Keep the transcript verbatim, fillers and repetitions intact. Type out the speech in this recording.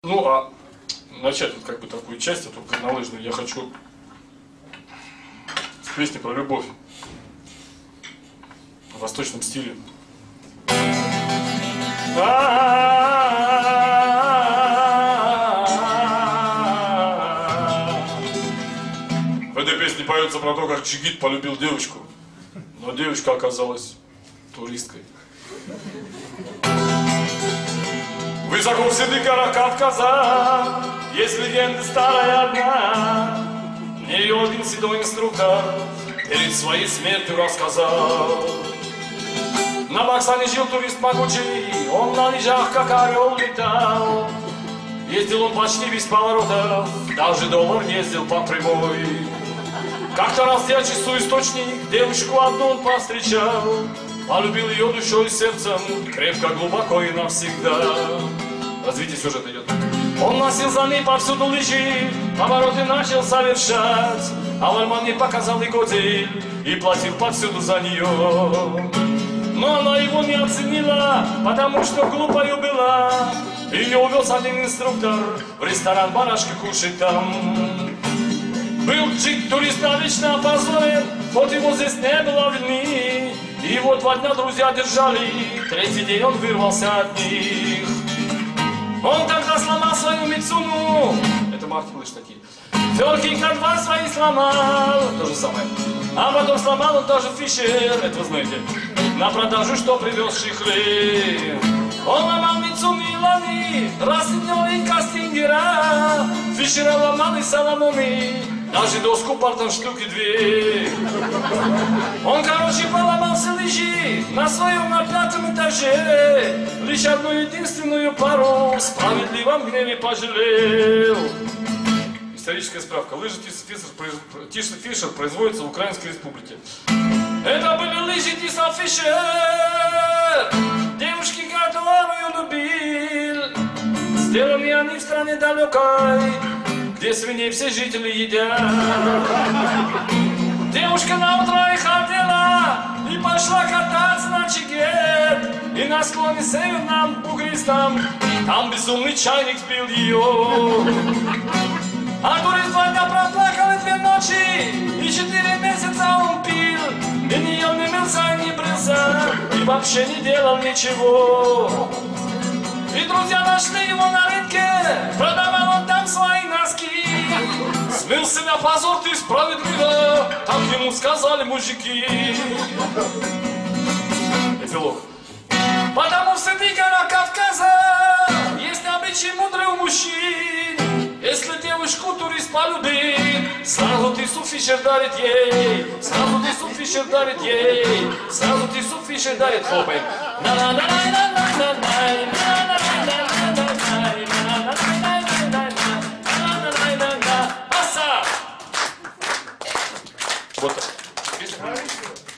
Ну, а начать вот как бы такую часть, эту горнолыжную, я хочу с песни про любовь в восточном стиле. В этой песне поется про то, как Чигит полюбил девочку, но девочка оказалась туристкой. Высоко в седых горах Кавказа есть легенда старая одна. Мне ее один седой инструктор перед своей смертью рассказал. На Баксане жил турист могучий, он на лыжах как орел летал. Ездил он почти без поворотов, даже доллар ездил по прямой. Как-то раз я часу источник, девушку одну он повстречал. Полюбил ее душой и сердцем, крепко, глубоко и навсегда. Развитие сюжета идет. Он носил за ней повсюду лыжи, повороты начал совершать. А Вальман не показал и годы, и платил повсюду за нее. Но она его не оценила, потому что глупою была. Ее увез один инструктор в ресторан барашки кушать там. Был джиг-турист навечно опозорен, хоть его здесь не было вины. И вот два дня друзья держали, третий день он вырвался от них. Он тогда сломал свою Мицуну, это марки лыж такие. Ферки как два свои сломал, то же самое. А потом сломал он тоже Фишер, это вы знаете, на продажу, что привез Шихли. Он ломал Мицуну и Лани, рассыпал и Кастингера. Фишера ломал и Соломоны, даже доску партом штуки две. Он, короче, поломал все лыжи на своем на пятом этаже. Лишь одну единственную пару в справедливом гневе пожалел. Историческая справка. Лыжи Тиса Фишер производятся в Украинской Республике. Это были лыжи Тиса Фишер, девушки, которую любил. Сделаны они в стране далекой, где свиней все жители едят. Девушка на утро их одела и пошла кататься на чигет. И на склоне северном бугристом там безумный чайник сбил ее. А турист два дня проплакал и две ночи, и четыре месяца он пил. И не ел, не мылся, и не брился, и вообще не делал ничего. И друзья нашли его на рынке, продавал он там свои носки. Смыл себя позор, ты справедливо, так ему сказали мужики. Эпилог. Потому в среди горах Кавказа есть обычай мудрый у мужчин. Если девушку турист полюбит, сразу Тису Фишер дарит ей, сразу Тису Фишер дарит ей, сразу Тису Фишер дарит. Хлопаем.